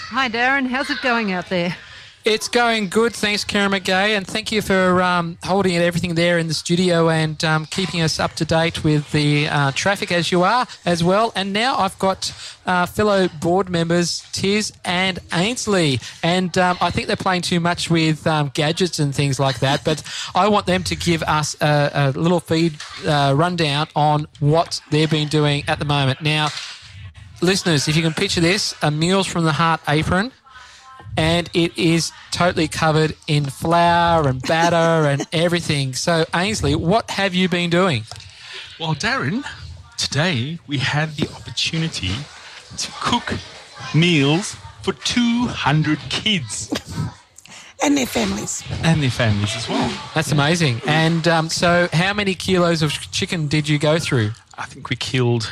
Hi, Darren. How's it going out there? It's going good, thanks, Karen McGay, and thank you for holding everything there in the studio and keeping us up to date with the traffic as you are as well. And now I've got fellow board members, Tiz and Ainsley, and I think they're playing too much with gadgets and things like that, but I want them to give us a little rundown on what they've been doing at the moment. Now, listeners, if you can picture this, a Meals from the Heart apron, and it is totally covered in flour and batter and everything. So, Ainsley, what have you been doing? Well, Darren, today we had the opportunity to cook meals for 200 kids. And their families. And their families as well. That's amazing. And so how many kilos of chicken did you go through? I think we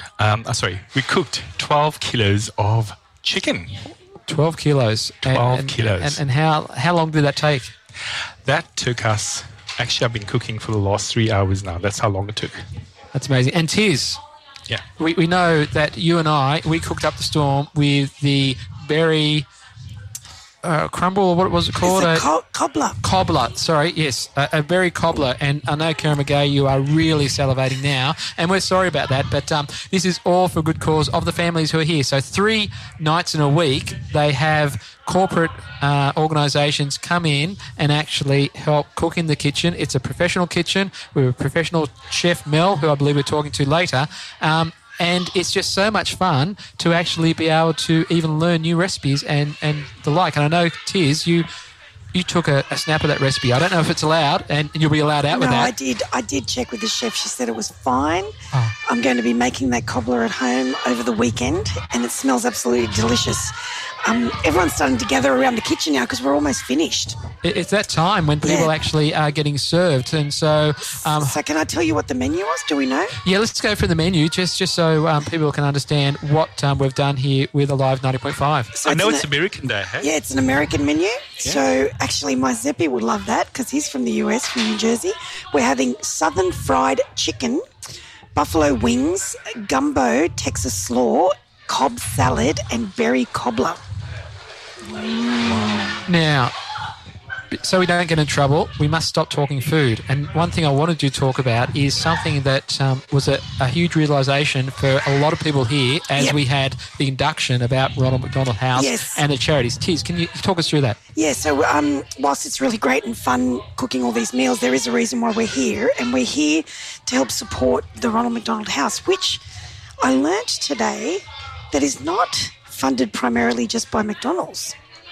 cooked 12 kilos of chicken. 12 kilos. 12 kilos. And how long did that take? That took us... Actually, I've been cooking for the last 3 hours now. That's how long it took. That's amazing. And Tiz, yeah, we know that you and we cooked up the storm with the berry... crumble, what was it called? It's a cobbler. Cobbler, sorry, yes, a berry cobbler. And I know, Karen McGay, you are really salivating now, and we're sorry about that, but this is all for good cause of the families who are here. So 3 nights in a week, they have corporate organisations come in and actually help cook in the kitchen. It's a professional kitchen with a professional chef, Mel, who I believe we're talking to later. And it's just so much fun to actually be able to even learn new recipes and the like. And I know, Tiz, you took a snap of that recipe. I don't know if it's allowed, and you'll be allowed out with that. No, I did check with the chef. She said it was fine. Oh. I'm going to be making that cobbler at home over the weekend, and it smells absolutely delicious. Everyone's starting to gather around the kitchen now because we're almost finished. It's that time when people actually are getting served. And so... so can I tell you what the menu was? Do we know? Yeah, let's go for the menu just so people can understand what we've done here with Alive 90.5. So I know it's American Day, hey? Yeah, it's an American menu. Yeah. So actually my Zeppy would love that because he's from the US, from New Jersey. We're having southern fried chicken, buffalo wings, gumbo, Texas slaw, Cobb salad, and berry cobbler. Now, so we don't get in trouble, we must stop talking food. And one thing I wanted to talk about is something that was a huge realisation for a lot of people here as we had the induction about Ronald McDonald House and the charities. Tiz, can you talk us through that? Yeah, so whilst it's really great and fun cooking all these meals, there is a reason why we're here, and we're here to help support the Ronald McDonald House, which I learnt today that is not funded primarily just by McDonald's.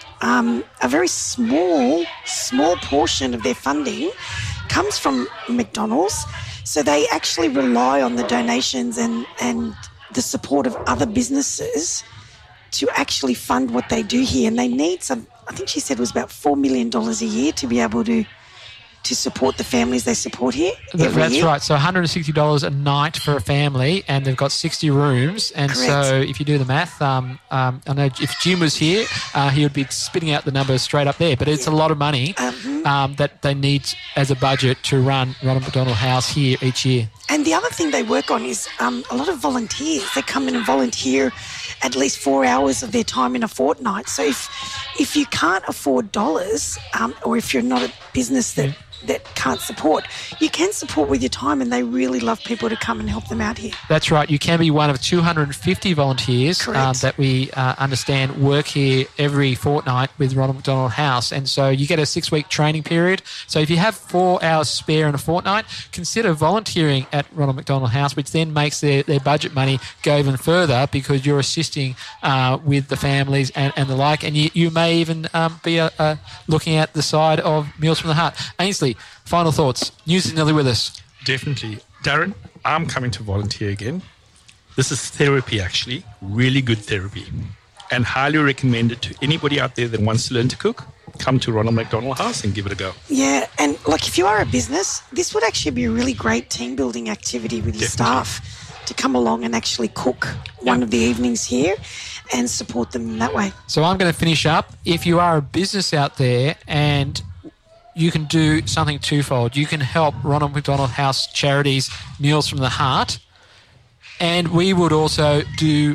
A very small portion of their funding comes from McDonald's, so they actually rely on the donations and the support of other businesses to actually fund what they do here. And they need I think she said it was about $4 million a year to be able to support the families they support here. That's right. So $160 a night for a family, and they've got 60 rooms. And Correct. So if you do the math, I know if Jim was here, he would be spitting out the numbers straight up there. But it's a lot of money that they need as a budget to run Ronald McDonald House here each year. And the other thing they work on is a lot of volunteers. They come in and volunteer at least 4 hours of their time in a fortnight. So if you can't afford dollars, or if you're not a business that can't support, you can support with your time, and they really love people to come and help them out here. That's right. You can be one of 250 volunteers that we understand work here every fortnight with Ronald McDonald House. And so you get a 6-week training period. So if you have 4 hours spare in a fortnight, consider volunteering at Ronald McDonald House, which then makes their budget money go even further because you're assisting with the families and the like. And you may even be looking at the side of Meals from the Heart. Ainsley, final thoughts. News is nearly with us. Definitely. Darren, I'm coming to volunteer again. This is therapy, actually. Really good therapy. And highly recommend it to anybody out there that wants to learn to cook. Come to Ronald McDonald House and give it a go. Yeah, and if you are a business, this would actually be a really great team-building activity with your staff to come along and actually cook one of the evenings here and support them that way. So I'm going to finish up. If you are a business out there and you can do something twofold. You can help Ronald McDonald House Charities Meals from the Heart, and we would also do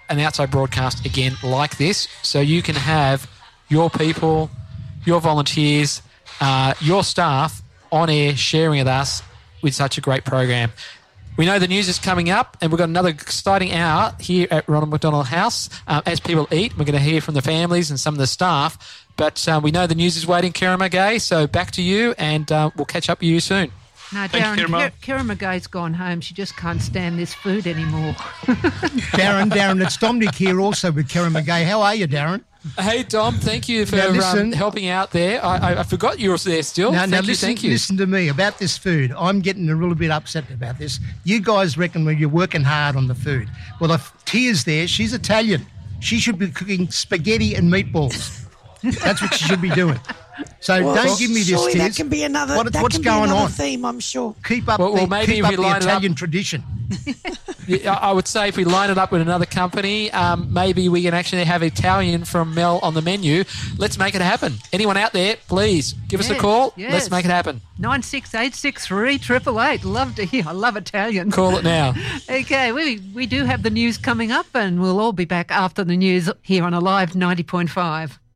an outside broadcast again like this, so you can have your people, your volunteers, your staff on air sharing with us with such a great program. We know the news is coming up, and we've got another exciting hour here at Ronald McDonald House. As people eat, we're going to hear from the families and some of the staff. But we know the news is waiting, Kira McGay. So back to you, and we'll catch up with you soon. No, Thank you, Darren, Kira McGay's gone home. She just can't stand this food anymore. Darren, it's Dominic here also with Kira McGay. How are you, Darren? Hey, Dom, thank you for Now listen. helping out there. I forgot you were there still. Now Thank you. listen to me about this food. I'm getting a little bit upset about this. You guys reckon you're working hard on the food. Well, if Tia's there, she's Italian. She should be cooking spaghetti and meatballs. That's what she should be doing. So don't give me this, surely Tiz. that can be another. What's going on? Theme, I'm sure. Keep up Well, maybe keep if up we the line it up- Italian tradition. I would say if we line it up with another company, maybe we can actually have Italian from Mel on the menu. Let's make it happen. Anyone out there, please give us a Yes, call. yes. Let's make it happen. 96863 888. Love to hear. I love Italian. Call it now. Okay, we do have the news coming up, and we'll all be back after the news here on Alive 90.5.